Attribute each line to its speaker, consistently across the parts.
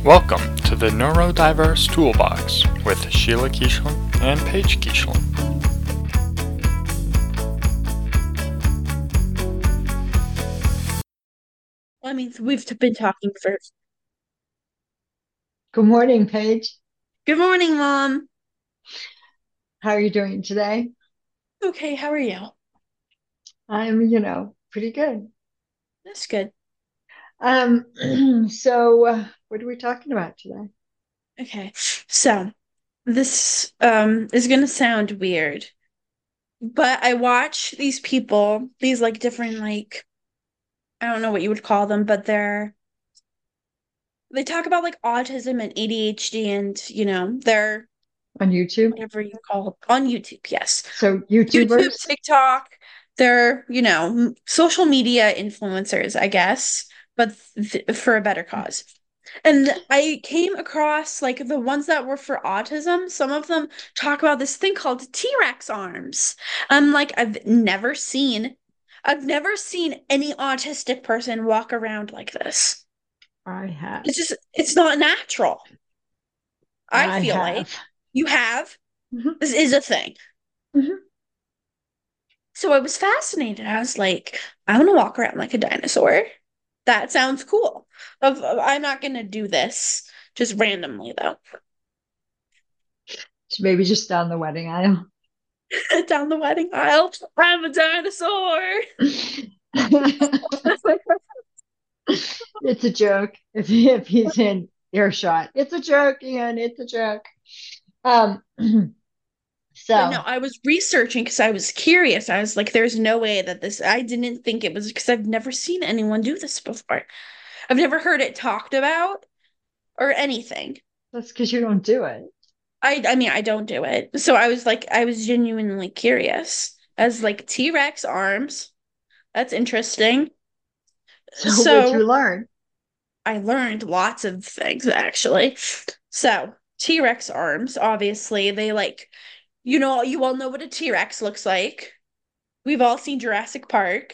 Speaker 1: Welcome to the Neurodiverse Toolbox with Sheila Keeshlin and Paige Keeshlin.
Speaker 2: I mean, we've been talking for.
Speaker 3: Good morning, Paige.
Speaker 2: Good morning, Mom.
Speaker 3: How are you doing today?
Speaker 2: Okay, how are you?
Speaker 3: I'm pretty good.
Speaker 2: That's good.
Speaker 3: What are we talking about today?
Speaker 2: Okay, so this is gonna sound weird, but I watch these people, these like different like I don't know what you would call them, but they talk about like autism and ADHD and they're
Speaker 3: On YouTube?
Speaker 2: whatever you call it on YouTube. Yes,
Speaker 3: So,
Speaker 2: YouTube,
Speaker 3: YouTubers?
Speaker 2: TikTok. They're social media influencers, I guess, but for a better cause. And I came across like the ones that were for autism. Some of them talk about this thing called T-Rex arms. I'm like, I've never seen any autistic person walk around like this.
Speaker 3: I have.
Speaker 2: It's not natural. I
Speaker 3: I
Speaker 2: feel like
Speaker 3: have.
Speaker 2: you have.
Speaker 3: Mhm,
Speaker 2: This is a thing.
Speaker 3: mhm.
Speaker 2: So I was fascinated. I was like, I want to walk around like a dinosaur. That sounds cool. I'm not gonna do this just randomly though.
Speaker 3: So maybe just down the wedding aisle.
Speaker 2: Down the wedding aisle. I'm a dinosaur.
Speaker 3: It's a joke. If he's in earshot, it's a joke, Ian. It's a joke. Um,
Speaker 2: But no,
Speaker 3: so
Speaker 2: I was researching because I was curious. I was like, there's no way that this, I didn't think it was because I've never seen anyone do this before. I've never heard it talked about or anything.
Speaker 3: that's because you don't do it.
Speaker 2: I mean, I don't do it. So I was like, I was genuinely curious. As like T-Rex arms. That's interesting.
Speaker 3: So what'd
Speaker 2: So
Speaker 3: you learn?
Speaker 2: I learned lots of things actually. So T-Rex arms, obviously, they like, you all know what a T-Rex looks like. We've all seen Jurassic Park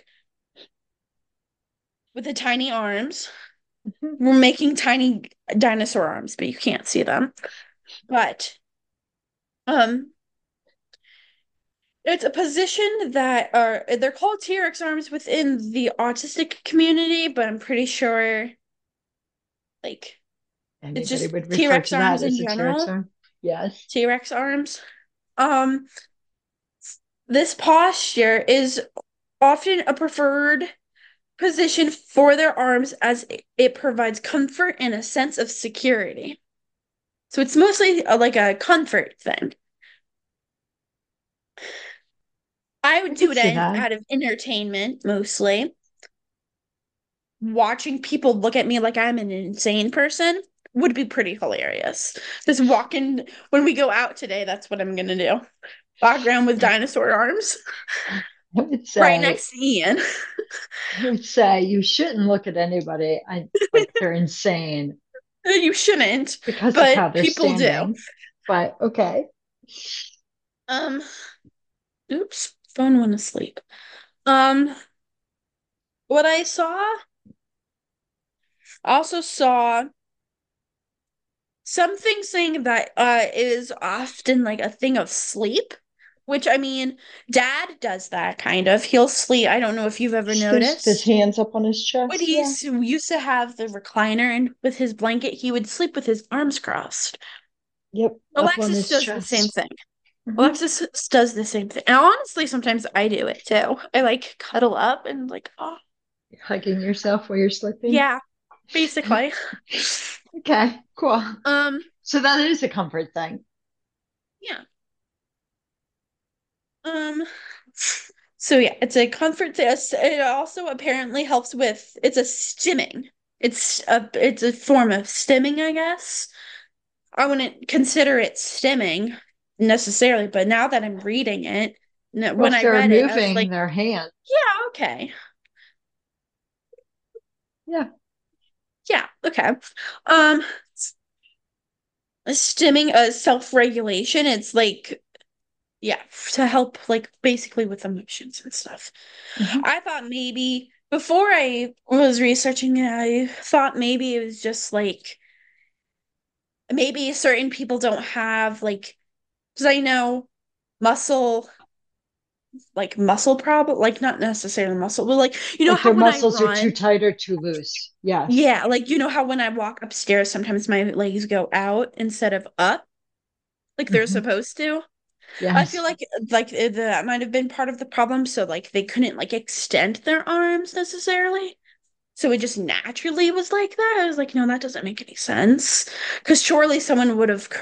Speaker 2: with the tiny arms. We're making tiny dinosaur arms, but you can't see them. But um it's a position that are they're called T-Rex arms within the autistic community, but I'm pretty sure like it's
Speaker 3: Anybody
Speaker 2: just
Speaker 3: would refer
Speaker 2: T-Rex
Speaker 3: to that
Speaker 2: arms in
Speaker 3: as a T-Rex
Speaker 2: general.
Speaker 3: arm? Yes.
Speaker 2: T-Rex arms. Um, this posture is often a preferred position for their arms as it provides comfort and a sense of security. So it's mostly like a comfort thing. I
Speaker 3: I
Speaker 2: would
Speaker 3: could
Speaker 2: do it
Speaker 3: see that.
Speaker 2: out of entertainment mostly. Watching people look at me like I'm an insane person would be pretty hilarious. Just walking when we go out today, that's what I'm gonna do. Walk around with dinosaur arms
Speaker 3: I would
Speaker 2: right
Speaker 3: say,
Speaker 2: next to Ian.
Speaker 3: I would say you shouldn't look at anybody like they're insane
Speaker 2: You shouldn't,
Speaker 3: because of how
Speaker 2: but
Speaker 3: they're
Speaker 2: people do.
Speaker 3: standing. But okay.
Speaker 2: Um, oops, phone went asleep. Um, what I also saw something saying that is often like a thing of sleep, which I mean, Dad does that kind of. He'll sleep. I don't know if you've ever
Speaker 3: His
Speaker 2: noticed.
Speaker 3: hands up on his
Speaker 2: When
Speaker 3: chest.
Speaker 2: he
Speaker 3: Yeah.
Speaker 2: used to have the recliner and with his blanket, he would sleep with his arms crossed.
Speaker 3: Yep. Up on
Speaker 2: Alexis
Speaker 3: his
Speaker 2: does the same
Speaker 3: chest.
Speaker 2: thing.
Speaker 3: Hmm.
Speaker 2: Alexis does the same thing. And honestly, sometimes I do it too. I like cuddle up and like, oh,
Speaker 3: Hugging yourself while you're sleeping.
Speaker 2: yeah, basically.
Speaker 3: Okay, cool.
Speaker 2: Um,
Speaker 3: So that is a comfort thing.
Speaker 2: yeah. Um, so yeah, it's a comfort thing. It also apparently helps with it's a stimming. It's a form of stimming, I guess. I wouldn't consider it stimming necessarily, but now that I'm reading it,
Speaker 3: Well,
Speaker 2: when
Speaker 3: if
Speaker 2: I
Speaker 3: they're
Speaker 2: read it, I was
Speaker 3: moving
Speaker 2: like,
Speaker 3: their hand.
Speaker 2: yeah, okay.
Speaker 3: Yeah.
Speaker 2: Yeah, okay. Um, stimming self-regulation, it's like yeah, to help like basically with emotions and stuff.
Speaker 3: Hmm.
Speaker 2: I thought maybe before I was researching it, I thought maybe it was just like maybe certain people don't have like, because I know muscle, like muscle problem, like not necessarily muscle, but like, you know
Speaker 3: Like
Speaker 2: how
Speaker 3: their
Speaker 2: when I
Speaker 3: muscles are too
Speaker 2: run,
Speaker 3: tight or too loose. Yes.
Speaker 2: yeah, like you know how when I walk upstairs, sometimes my legs go out instead of up, like they're
Speaker 3: Mhm.
Speaker 2: supposed to. I feel
Speaker 3: Yes.
Speaker 2: like that might have been part of the problem. So like they couldn't like extend their arms necessarily. So it just naturally was like that. I was like, no, that doesn't make any sense. Because surely someone would have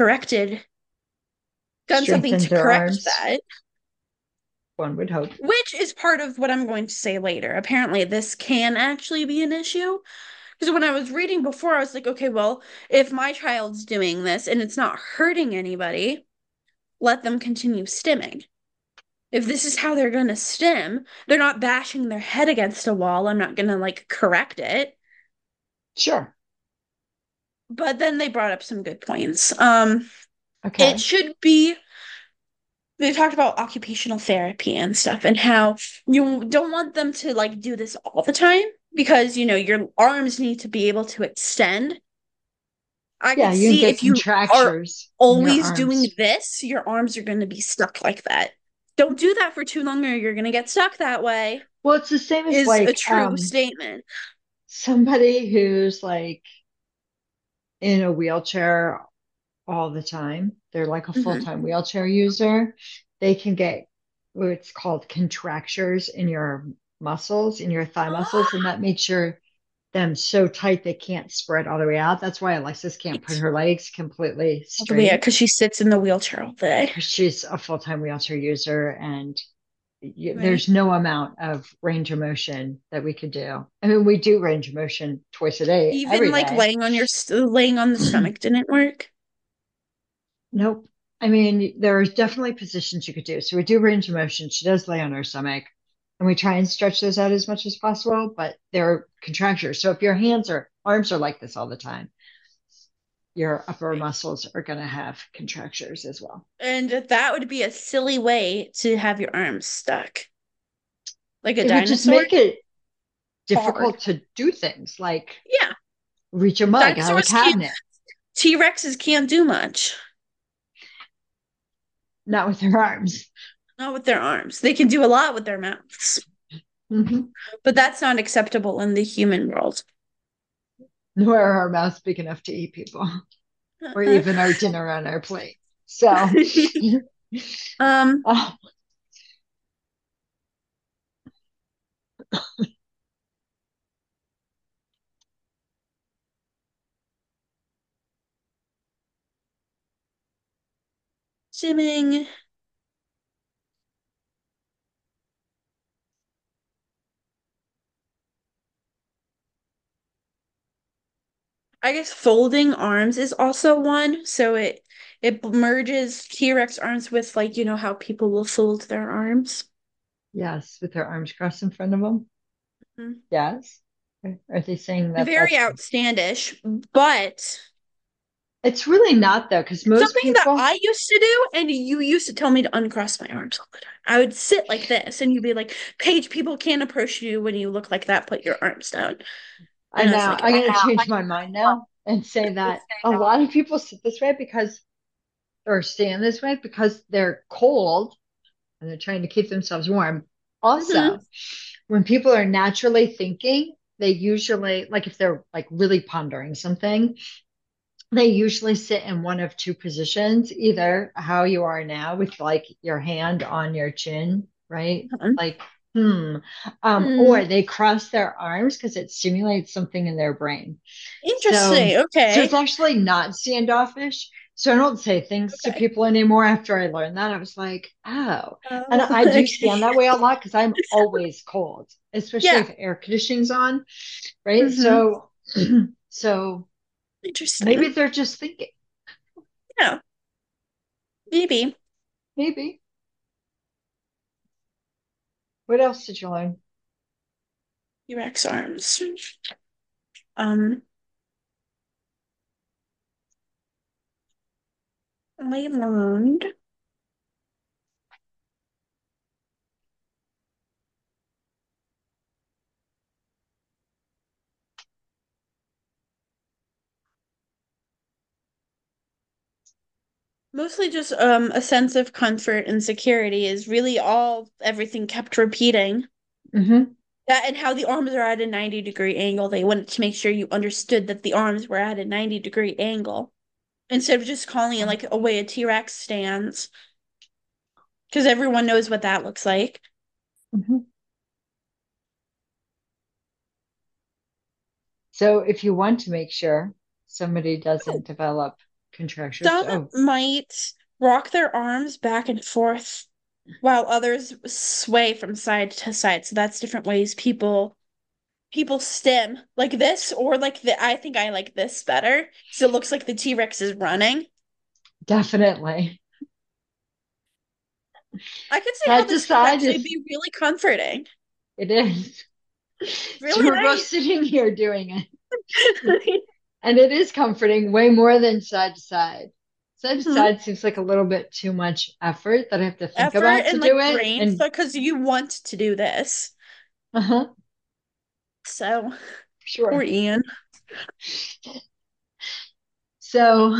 Speaker 2: done something
Speaker 3: Strengthen
Speaker 2: to
Speaker 3: their
Speaker 2: correct
Speaker 3: arms,
Speaker 2: that,
Speaker 3: one would hope.
Speaker 2: which is part of what I'm going to say later. Apparently, this can actually be an issue. Because when I was reading before, I was like, okay, well, if my child's doing this and it's not hurting anybody, let them continue stimming. If this is how they're going to stim, they're not bashing their head against a wall. I'm not going to like correct it.
Speaker 3: Sure.
Speaker 2: But then they brought up some good points. It
Speaker 3: Okay.
Speaker 2: should be, they talked about occupational therapy and stuff and how you don't want them to like do this all the time because, your arms need to be able to extend. I
Speaker 3: Yeah,
Speaker 2: could
Speaker 3: you can
Speaker 2: see
Speaker 3: get
Speaker 2: if you are
Speaker 3: contractures in your
Speaker 2: always doing
Speaker 3: arms.
Speaker 2: this, your arms are going to be stuck like that. Don't do that for too long or you're going to get stuck that way,
Speaker 3: Well, it's the same as
Speaker 2: is a
Speaker 3: like
Speaker 2: true statement.
Speaker 3: somebody who's like in a wheelchair all the time. They're like a
Speaker 2: Hmm.
Speaker 3: full-time wheelchair user. They can get what's called contractures in your muscles, in your thigh muscles, and that makes them so tight they can't spread all the way out. That's why Alexis can't put her legs completely
Speaker 2: Yeah,
Speaker 3: straight
Speaker 2: because she sits in the wheelchair all day.
Speaker 3: because she's a full-time wheelchair user and
Speaker 2: Right.
Speaker 3: there's no amount of range of motion that we could do. I mean, we do range of motion twice a day,
Speaker 2: Even
Speaker 3: every
Speaker 2: like
Speaker 3: day.
Speaker 2: laying on the stomach didn't work.
Speaker 3: Nope. I mean, there's definitely positions you could do. So we do range of motion. She does lay on her stomach, and we try and stretch those out as much as possible, but they're contractures. So if your arms are like this all the time, your upper
Speaker 2: Right.
Speaker 3: muscles are going to have contractures as well.
Speaker 2: And that would be a silly way to have your arms stuck. Like a
Speaker 3: It would just
Speaker 2: dinosaur?
Speaker 3: make it
Speaker 2: Hard.
Speaker 3: difficult to do things like
Speaker 2: Yeah.
Speaker 3: reach a mug out of a
Speaker 2: Dinosaurs can't,
Speaker 3: cabinet,
Speaker 2: T-Rexes can't do much.
Speaker 3: not with their arms.
Speaker 2: Not with their arms. They can do a lot with their mouths.
Speaker 3: Mhm.
Speaker 2: But that's not acceptable in the human world.
Speaker 3: Nor are our mouths big enough to eat people or even our dinner on our plate. So,
Speaker 2: um,
Speaker 3: oh,
Speaker 2: Simming. I guess folding arms is also one. So it merges T-Rex arms with like, how people will fold their arms.
Speaker 3: yes, with their arms crossed in front of them.
Speaker 2: Mhm.
Speaker 3: Yes. Are they saying that
Speaker 2: Very outstandish, but
Speaker 3: it's really not though? Because most
Speaker 2: something that
Speaker 3: people,
Speaker 2: I used to do, and you used to tell me to uncross my arms all the time. I would sit like this, and you'd be like, Paige, people can't approach you when you look like that. Put your arms down. And I was like,
Speaker 3: I'm
Speaker 2: oh,
Speaker 3: going to change my mind now and say that a lot of people sit this way or stand this way because they're cold and they're trying to keep themselves warm.
Speaker 2: mhm.
Speaker 3: Also, when people are naturally thinking, they usually, like if they're like really pondering something, they usually sit in one of two positions, either how you are now with like your hand on your chin, right? Like, hmm.
Speaker 2: Hmm.
Speaker 3: Or they cross their arms because it stimulates something in their brain. So,
Speaker 2: Interesting.
Speaker 3: so
Speaker 2: Okay.
Speaker 3: it's actually not standoffish. So I don't say things to
Speaker 2: Okay.
Speaker 3: people anymore after I learned that. I was like, oh, and
Speaker 2: Oh,
Speaker 3: I do
Speaker 2: okay.
Speaker 3: stand that way a lot because I'm always cold, especially
Speaker 2: Yeah.
Speaker 3: if air conditioning's on, right?
Speaker 2: Hmm.
Speaker 3: So, so maybe
Speaker 2: Interesting.
Speaker 3: they're just thinking.
Speaker 2: Yeah. Maybe.
Speaker 3: Maybe. What else did you learn?
Speaker 2: T-Rex arms. Um, I learned. Mostly just a sense of comfort and security is really all everything kept repeating.
Speaker 3: Hmm.
Speaker 2: That and how the arms are at a 90-degree angle. They wanted to make sure you understood that the arms were at a 90-degree angle instead of just calling it like a way a T-Rex stands, because everyone knows what that looks like.
Speaker 3: Hmm. So if you want to make sure somebody doesn't develop contractures,
Speaker 2: Some
Speaker 3: oh,
Speaker 2: might rock their arms back and forth while others sway from side to side. So that's different ways people stim like this or like the I think I like this better. So it looks like the T-Rex is running.
Speaker 3: definitely.
Speaker 2: I could see how
Speaker 3: Side to
Speaker 2: this could
Speaker 3: side
Speaker 2: actually
Speaker 3: is,
Speaker 2: be really comforting.
Speaker 3: it is. So
Speaker 2: Really
Speaker 3: we're both
Speaker 2: nice.
Speaker 3: sitting here doing it. And it is comforting way more than side to side. Side to
Speaker 2: Mhm.
Speaker 3: side seems like a little bit too much effort that I have to think
Speaker 2: Effort
Speaker 3: about to
Speaker 2: and like
Speaker 3: do it.
Speaker 2: brain
Speaker 3: And
Speaker 2: because you want to do this.
Speaker 3: uh-huh,
Speaker 2: So poor
Speaker 3: sure.
Speaker 2: Ian.
Speaker 3: So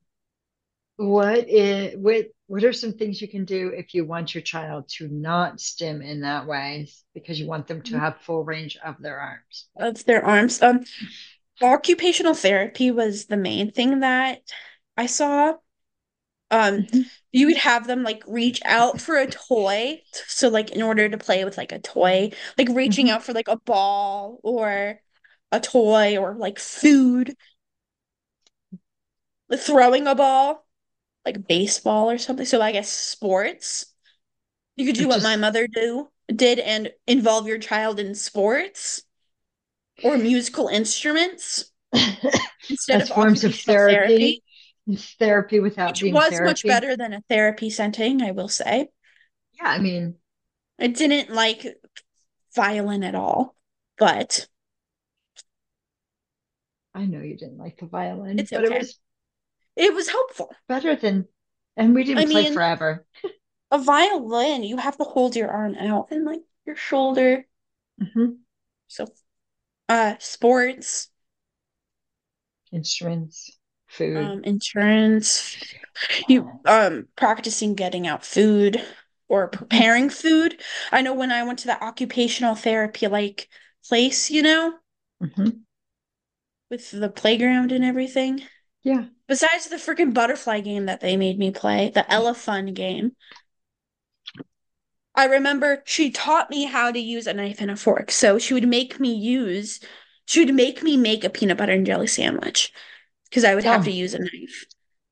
Speaker 3: what are some things you can do if you want your child to not stim in that way because you want them to have full range of their arms?
Speaker 2: Of their arms. Occupational therapy was the main thing that I saw. Um,
Speaker 3: Mhm,
Speaker 2: you would have them like reach out for a toy. So like in order to play with like a toy, like reaching
Speaker 3: mhm.
Speaker 2: out for like a ball or a toy or like food, like throwing a ball, like baseball or something. So I guess sports. You could
Speaker 3: Or
Speaker 2: do what my
Speaker 3: just
Speaker 2: mother did and involve your child in sports or musical instruments instead
Speaker 3: as
Speaker 2: of
Speaker 3: forms of
Speaker 2: occupational therapy,
Speaker 3: therapy. It's therapy without
Speaker 2: which
Speaker 3: being
Speaker 2: was much
Speaker 3: therapy.
Speaker 2: better than a therapy setting, I will say.
Speaker 3: Yeah, I mean,
Speaker 2: It didn't like violin at all, but
Speaker 3: I know you didn't like the violin,
Speaker 2: it's
Speaker 3: but it
Speaker 2: okay.
Speaker 3: was
Speaker 2: It was helpful.
Speaker 3: better than, and we
Speaker 2: I
Speaker 3: didn't play
Speaker 2: mean,
Speaker 3: forever.
Speaker 2: a violin, you have to hold your arm out and like your shoulder.
Speaker 3: Hmm.
Speaker 2: So, sports,
Speaker 3: Instruments, food.
Speaker 2: insurance, you practicing getting out food or
Speaker 3: Hmm.
Speaker 2: preparing food. I know when I went to the occupational therapy like place,
Speaker 3: Hmm.
Speaker 2: with the playground and everything.
Speaker 3: Yeah.
Speaker 2: Besides the freaking butterfly game that they made me play, the Elephun game. I remember she taught me how to use a knife and a fork. So she would make me make a peanut butter and jelly sandwich because I would have to
Speaker 3: Oh,
Speaker 2: use a knife.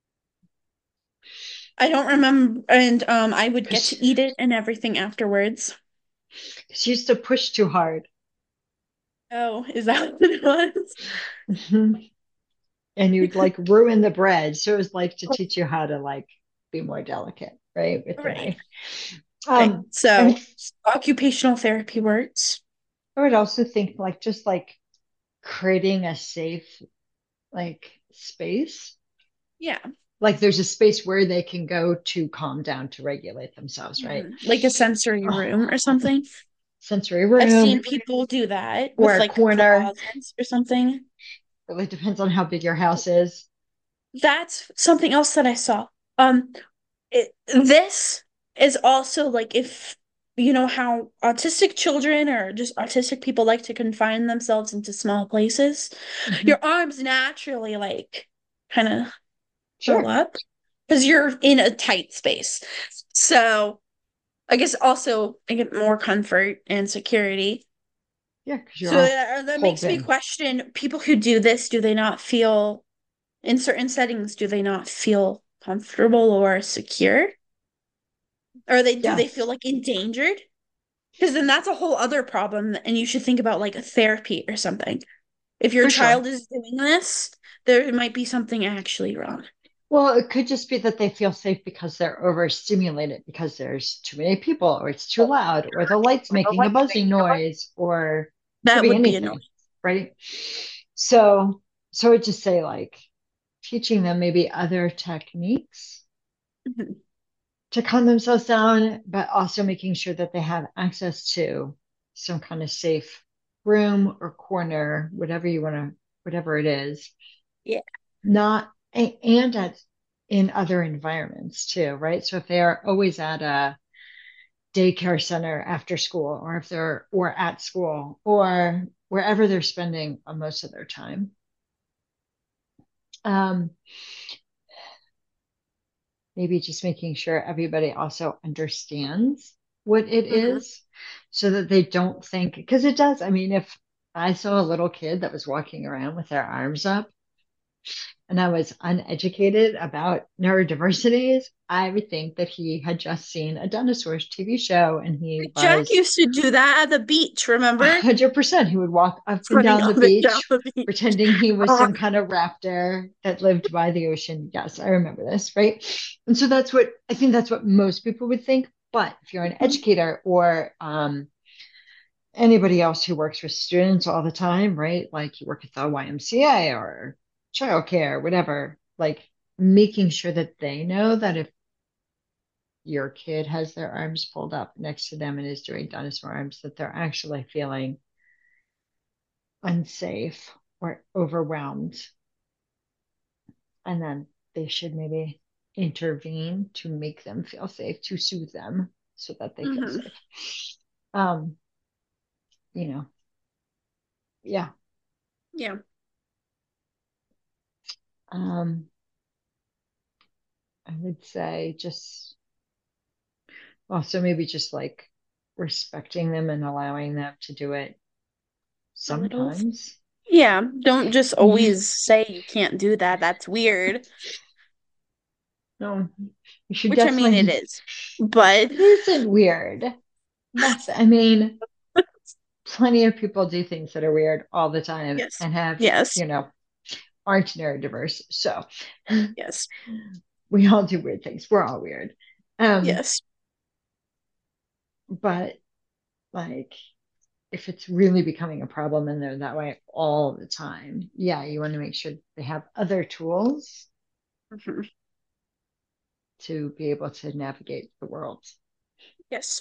Speaker 2: I don't remember, and I would get
Speaker 3: because
Speaker 2: to eat it and everything afterwards.
Speaker 3: she used to push too hard.
Speaker 2: Oh, is that what it was?
Speaker 3: Hmm. And you'd like ruin the bread. So it was like to teach you how to like be more delicate, right? With the
Speaker 2: Right.
Speaker 3: knife.
Speaker 2: Okay.
Speaker 3: I mean,
Speaker 2: So occupational therapy works.
Speaker 3: I would also think like just like creating a safe like space.
Speaker 2: Yeah.
Speaker 3: Like there's a space where they can go to calm down to regulate themselves, right?
Speaker 2: Like a sensory room or something.
Speaker 3: Sensory
Speaker 2: I've
Speaker 3: room
Speaker 2: seen people do that
Speaker 3: or
Speaker 2: with
Speaker 3: a
Speaker 2: like
Speaker 3: corner.
Speaker 2: closets or something.
Speaker 3: Really depends on how big your house is.
Speaker 2: That's something else that I saw. Um, this is also like if you know how autistic children or just autistic people like to confine themselves into small places,
Speaker 3: Hmm.
Speaker 2: your arms naturally like kind of curl
Speaker 3: Sure.
Speaker 2: up because you're in a tight space. So I guess also I get more comfort and security.
Speaker 3: Yeah, because you're
Speaker 2: So
Speaker 3: all
Speaker 2: that
Speaker 3: pulled
Speaker 2: makes me
Speaker 3: in.
Speaker 2: question people who do this, do they not feel in certain settings, do they not feel comfortable or secure? Or do they feel
Speaker 3: Yes,
Speaker 2: like endangered? Because then that's a whole other problem, and you should think about like a therapy or something. If your
Speaker 3: for sure.
Speaker 2: child is doing this, there might be something actually wrong.
Speaker 3: Well, it could just be that they feel safe because they're overstimulated because there's too many people, or it's too loud, or the light's making a buzzing noise, or could
Speaker 2: That
Speaker 3: be
Speaker 2: would be annoying.
Speaker 3: anything, right? So, so I would just say like teaching them maybe other techniques
Speaker 2: Mhm.
Speaker 3: to calm themselves down, but also making sure that they have access to some kind of safe room or corner, whatever you want to, whatever it is.
Speaker 2: Yeah.
Speaker 3: Not, and at in other environments too, right? So if they are always at a daycare center after school, or if they're or at school or wherever they're spending most of their time. Um, maybe just making sure everybody also understands what it
Speaker 2: Hmm.
Speaker 3: is so that they don't think, because it does. I mean, if I saw a little kid that was walking around with their arms up and I was uneducated about neurodiversities, I would think that he had just seen a dinosaurs TV show and he
Speaker 2: Jack
Speaker 3: was
Speaker 2: used to do that at the beach, remember?
Speaker 3: 100%. He would walk up and
Speaker 2: Running
Speaker 3: down the
Speaker 2: up and down
Speaker 3: beach
Speaker 2: the beach.
Speaker 3: pretending he was
Speaker 2: Oh,
Speaker 3: some kind of raptor that lived by the ocean. Yes, I remember this, right? And so that's what I think that's what most people would think. But if you're an educator or anybody else who works with students all the time, right? Like you work at the YMCA or childcare, whatever, like making sure that they know that if your kid has their arms pulled up next to them and is doing dinosaur arms, that they're actually feeling unsafe or overwhelmed. And then they should maybe intervene to make them feel safe, to soothe them so that they feel
Speaker 2: hmm.
Speaker 3: safe. Um, you know, yeah.
Speaker 2: Yeah.
Speaker 3: Um, I would say just also maybe just like respecting them and allowing them to do it
Speaker 2: A little.
Speaker 3: sometimes.
Speaker 2: Yeah. Don't just
Speaker 3: No,
Speaker 2: always say you can't do that. That's weird.
Speaker 3: you should
Speaker 2: Which I mean it
Speaker 3: definitely.
Speaker 2: is. But
Speaker 3: It isn't weird. Nothing. I mean, plenty of people do things that are weird all the time
Speaker 2: yes.
Speaker 3: and have,
Speaker 2: Yes.
Speaker 3: aren't neurodiverse. So
Speaker 2: Yes.
Speaker 3: we all do weird things. We're all weird. Um,
Speaker 2: Yes.
Speaker 3: but like if it's really becoming a problem and they're that way all the time, yeah, you want to make sure they have other tools
Speaker 2: Hmm.
Speaker 3: to be able to navigate the world.
Speaker 2: Yes.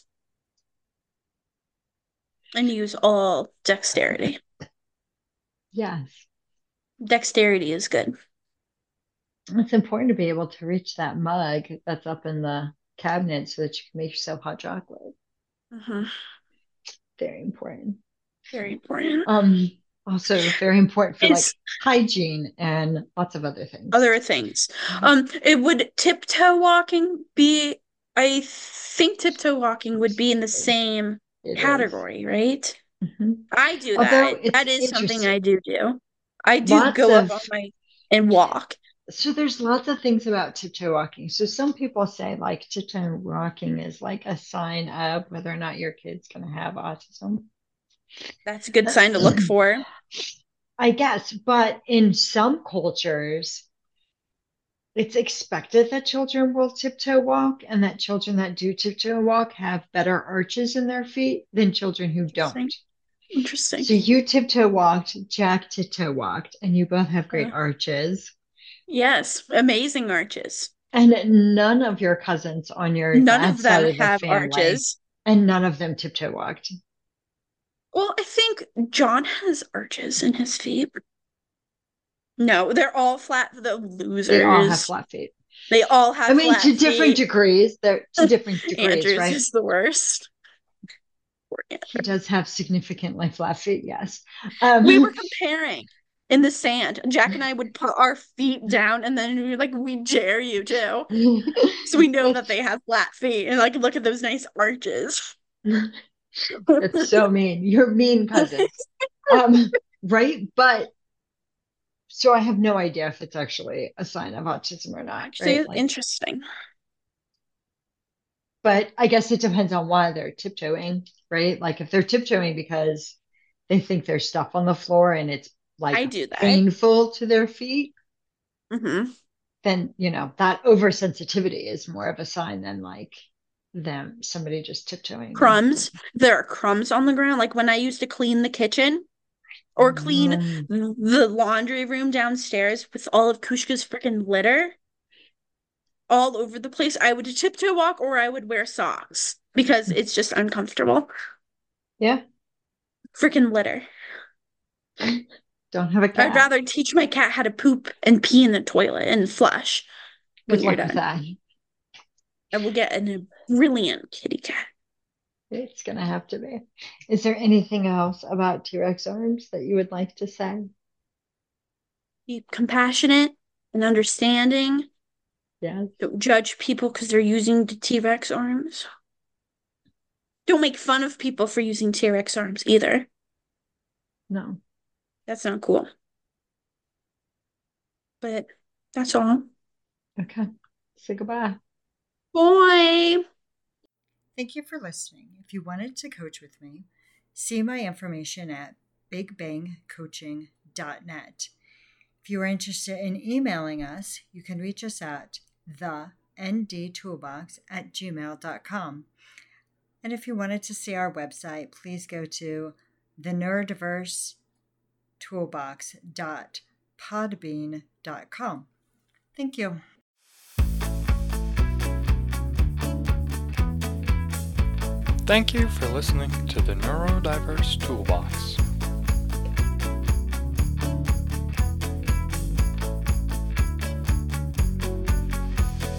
Speaker 2: And use all dexterity.
Speaker 3: Yes.
Speaker 2: Dexterity is good.
Speaker 3: It's important to be able to reach that mug that's up in the cabinet so that you can make yourself hot chocolate.
Speaker 2: Hmm.
Speaker 3: Very important.
Speaker 2: Very important.
Speaker 3: Um, Also very important for like
Speaker 2: Is
Speaker 3: hygiene and lots of other things.
Speaker 2: other things. It would tiptoe walking be, I think tiptoe walking would be in the same
Speaker 3: It is.
Speaker 2: category, right?
Speaker 3: Mhm.
Speaker 2: I do
Speaker 3: Although
Speaker 2: that.
Speaker 3: it's
Speaker 2: That is something
Speaker 3: interesting.
Speaker 2: I do. I do
Speaker 3: Lots
Speaker 2: go up
Speaker 3: of
Speaker 2: on my and walk.
Speaker 3: So there's lots of things about tiptoe walking. So some people say like tiptoe walking is like a sign of whether or not your kid's going to have autism.
Speaker 2: That's a good sign to look for.
Speaker 3: I guess, but in some cultures, it's expected that children will tiptoe walk and that children that do tiptoe walk have better arches in their feet than children who
Speaker 2: Interesting.
Speaker 3: don't.
Speaker 2: Interesting.
Speaker 3: So you tiptoe walked, Jack tiptoe walked, and you both have great
Speaker 2: Uh,
Speaker 3: arches.
Speaker 2: yes, amazing arches.
Speaker 3: And none of your cousins on your
Speaker 2: None of
Speaker 3: dad's side
Speaker 2: them
Speaker 3: of the
Speaker 2: have
Speaker 3: family,
Speaker 2: arches.
Speaker 3: and none of them tiptoe walked.
Speaker 2: Well, I think John has arches in his feet. No, they're all flat. The
Speaker 3: They all have
Speaker 2: losers.
Speaker 3: flat feet.
Speaker 2: They all
Speaker 3: I
Speaker 2: have
Speaker 3: mean,
Speaker 2: flat
Speaker 3: to different
Speaker 2: feet.
Speaker 3: degrees. They're to different degrees,
Speaker 2: Andrew's
Speaker 3: right?
Speaker 2: is the worst. Poor
Speaker 3: He
Speaker 2: Andrew.
Speaker 3: does have significantly flat feet, yes.
Speaker 2: We were
Speaker 3: Um,
Speaker 2: comparing in the sand. Jack and I would put our feet down and then we were like, we dare you to. So we know that
Speaker 3: that's
Speaker 2: they have flat feet and like look at those nice arches.
Speaker 3: that's so mean. You're mean cousins. Right? But so I have no idea if it's actually a sign of autism or not, right?
Speaker 2: Actually,
Speaker 3: Like,
Speaker 2: interesting.
Speaker 3: but I guess it depends on why they're tiptoeing, right? Like if they're tiptoeing because they think there's stuff on the floor and it's
Speaker 2: I
Speaker 3: like
Speaker 2: do that.
Speaker 3: painful to their feet,
Speaker 2: Hmm.
Speaker 3: then that oversensitivity is more of a sign than like them somebody just tiptoeing and
Speaker 2: Crumbs. There are crumbs on the ground. Like when I used to clean the kitchen or clean
Speaker 3: um,
Speaker 2: the laundry room downstairs with all of Kushka's freaking litter all over the place, I would tiptoe walk or I would wear socks because it's just uncomfortable.
Speaker 3: yeah,
Speaker 2: Freaking litter.
Speaker 3: don't have a
Speaker 2: I'd
Speaker 3: cat.
Speaker 2: rather teach my cat how to poop and pee in the toilet and flush. when
Speaker 3: Good
Speaker 2: you're
Speaker 3: luck with
Speaker 2: done.
Speaker 3: that.
Speaker 2: I will get a brilliant kitty cat.
Speaker 3: It's gonna have to be. Is there anything else about T-Rex arms that you would like to say?
Speaker 2: Be compassionate and understanding.
Speaker 3: Yes.
Speaker 2: Don't judge people because they're using the T-Rex arms. Don't make fun of people for using T-Rex arms either.
Speaker 3: No.
Speaker 2: That's not cool. But that's all.
Speaker 3: Okay. Say goodbye.
Speaker 2: Bye.
Speaker 3: Thank you for listening. If you wanted to coach with me, see my information at bigbangcoaching.net. If you are interested in emailing us, you can reach us at thenDtoolbox@gmail.com. And if you wanted to see our website, please go to theneurodiversetoolbox.podbean.com. Thank you.
Speaker 1: Thank you for listening to the Neurodiverse Toolbox.